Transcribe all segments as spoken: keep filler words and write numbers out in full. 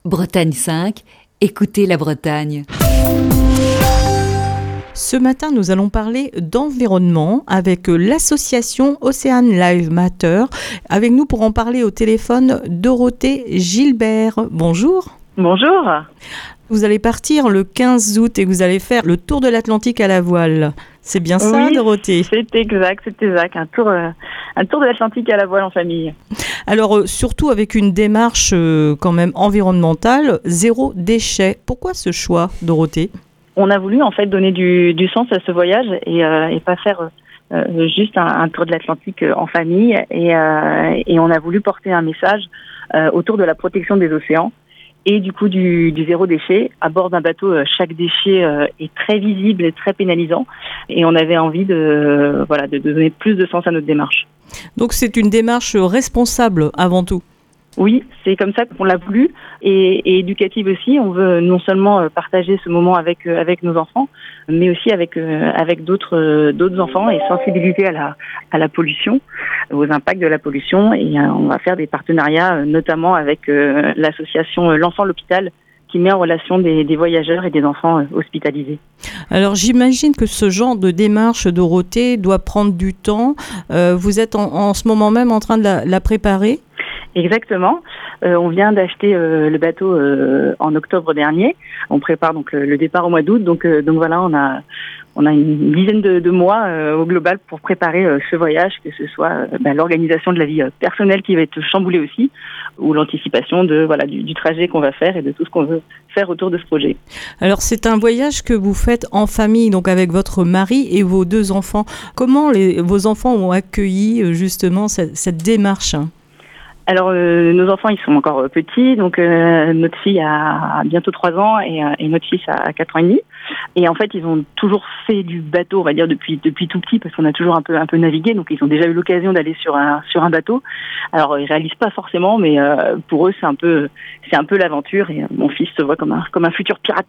Bretagne cinq, écoutez la Bretagne. Ce matin, nous allons parler d'environnement avec l'association Ocean Life Matter. Avec nous pour en parler au téléphone, Dorothée Gilbert. Bonjour. Bonjour. Vous allez partir le quinze août et vous allez faire le tour de l'Atlantique à la voile. C'est bien ça, oui, Dorothée? C'est exact, c'est exact. Un tour, euh, un tour de l'Atlantique à la voile en famille. Alors, euh, surtout avec une démarche euh, quand même environnementale, zéro déchet. Pourquoi ce choix, Dorothée? On a voulu en fait donner du, du sens à ce voyage et, euh, et pas faire euh, juste un, un tour de l'Atlantique en famille. Et, euh, et on a voulu porter un message euh, autour de la protection des océans. Et du coup du, du zéro déchet. À bord d'un bateau, chaque déchet est très visible et très pénalisant. Et on avait envie de, voilà, de donner plus de sens à notre démarche. Donc c'est une démarche responsable avant tout. Oui, c'est comme ça qu'on l'a voulu et, et éducative aussi. On veut non seulement partager ce moment avec avec nos enfants, mais aussi avec avec d'autres d'autres enfants et sensibiliser à la à la pollution, aux impacts de la pollution. Et on va faire des partenariats, notamment avec l'association L'Enfant l'Hôpital, qui met en relation des, des voyageurs et des enfants hospitalisés. Alors j'imagine que ce genre de démarche, Dorothée, doit prendre du temps. Euh, vous êtes en, en ce moment même en train de la, la préparer ? Exactement. Euh, on vient d'acheter euh, le bateau euh, en octobre dernier. On prépare donc le, le départ au mois d'août. Donc, euh, donc voilà, on a on a une dizaine de, de mois euh, au global pour préparer euh, ce voyage, que ce soit euh, ben, l'organisation de la vie euh, personnelle qui va être chamboulée aussi, ou l'anticipation de voilà du, du trajet qu'on va faire et de tout ce qu'on veut faire autour de ce projet. Alors c'est un voyage que vous faites en famille, donc avec votre mari et vos deux enfants. Comment les, vos enfants ont accueilli justement cette, cette démarche ? Alors, euh, nos enfants, ils sont encore petits. Donc, euh, notre fille a bientôt trois ans et, euh, et notre fils a quatre ans et demi. Et en fait, ils ont toujours fait du bateau, on va dire, depuis depuis tout petit, parce qu'on a toujours un peu un peu navigué. Donc, ils ont déjà eu l'occasion d'aller sur un sur un bateau. Alors, ils réalisent pas forcément, mais euh, pour eux, c'est un peu c'est un peu l'aventure. Et euh, mon fils se voit comme un comme un futur pirate.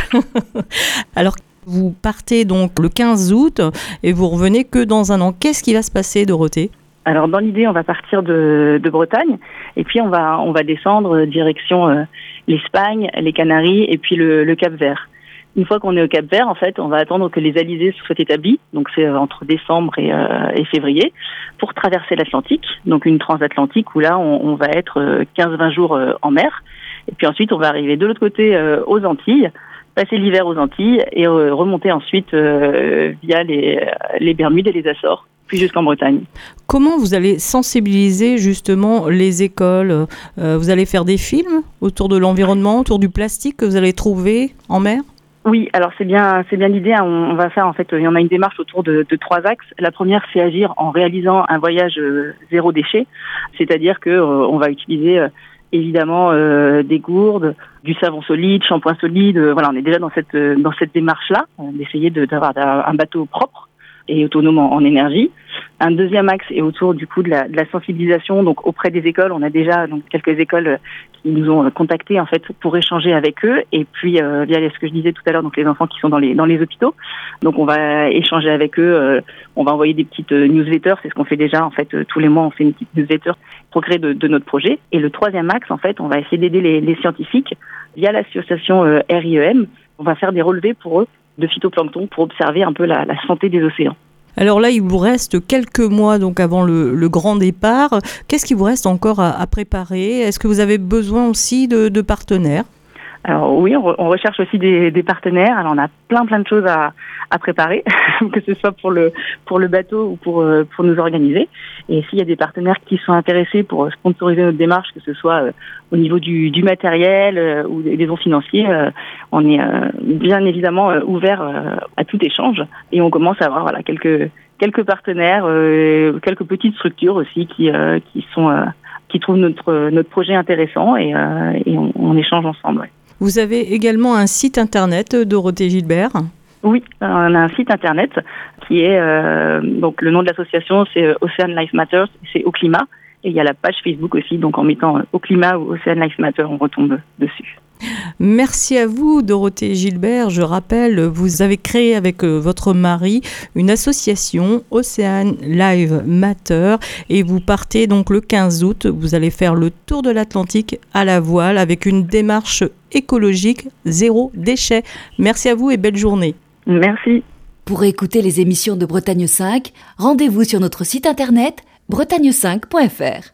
Alors, vous partez donc le quinze août et vous revenez que dans un an. Qu'est-ce qui va se passer, Dorothée ? Alors dans l'idée, on va partir de, de Bretagne et puis on va on va descendre direction euh, l'Espagne, les Canaries et puis le, le Cap-Vert. Une fois qu'on est au Cap-Vert, en fait, on va attendre que les alizés soient établis, donc c'est entre décembre et, euh, et février, pour traverser l'Atlantique, donc une transatlantique où là on, on va être quinze à vingt jours en mer. Et puis ensuite, on va arriver de l'autre côté euh, aux Antilles, passer l'hiver aux Antilles et euh, remonter ensuite euh, via les, les Bermudes et les Açores, puis jusqu'en Bretagne. Comment vous allez sensibiliser justement les écoles ? euh, Vous allez faire des films autour de l'environnement, autour du plastique que vous allez trouver en mer ? Oui, alors c'est bien, c'est bien l'idée. On, on va faire en fait, il y en a une démarche autour de, de trois axes. La première, c'est agir en réalisant un voyage euh, zéro déchet, c'est-à-dire que euh, on va utiliser euh, évidemment euh, des gourdes, du savon solide, shampoing solide. Euh, voilà, on est déjà dans cette euh, dans cette démarche-là, euh, d'essayer de, d'avoir un bateau propre et autonome en, en énergie. Un deuxième axe est autour du coup de la, de la sensibilisation, donc auprès des écoles. On a déjà donc quelques écoles qui nous ont contactés en fait pour échanger avec eux, et puis euh, via ce que je disais tout à l'heure, donc les enfants qui sont dans les dans les hôpitaux. Donc on va échanger avec eux, euh, on va envoyer des petites newsletters, c'est ce qu'on fait déjà en fait tous les mois, on fait une petite newsletter progrès de, de notre projet. Et le troisième axe en fait, on va essayer d'aider les, les scientifiques via l'association euh, R I E M. On va faire des relevés pour eux de phytoplancton pour observer un peu la, la santé des océans. Alors là, il vous reste quelques mois donc avant le, le grand départ. Qu'est-ce qui vous reste encore à, à préparer ? Est-ce que vous avez besoin aussi de, de partenaires ? Alors oui, on, re, on recherche aussi des, des partenaires. Alors on a plein plein de choses à, à préparer, que ce soit pour le pour le bateau ou pour pour nous organiser. Et s'il y a des partenaires qui sont intéressés pour sponsoriser notre démarche, que ce soit au niveau du, du matériel euh, ou des fonds financiers, euh, on est euh, bien évidemment euh, ouvert euh, à tout échange. Et on commence à avoir voilà quelques quelques partenaires, euh, quelques petites structures aussi qui euh, qui sont euh, qui trouvent notre notre projet intéressant et, euh, et on, on échange ensemble. Ouais. Vous avez également un site internet, Dorothée Gilbert ? Oui, on a un site internet qui est, euh, donc le nom de l'association c'est Ocean Life Matter, c'est au climat. Et il y a la page Facebook aussi, donc en mettant au climat ou Ocean Life Matter, on retombe dessus. Merci à vous, Dorothée Gilbert. Je rappelle, vous avez créé avec votre mari une association Ocean Live Matter et vous partez donc le quinze août. Vous allez faire le tour de l'Atlantique à la voile avec une démarche écologique zéro déchet. Merci à vous et belle journée. Merci. Pour écouter les émissions de Bretagne cinq, rendez-vous sur notre site internet bretagne cinq point f r.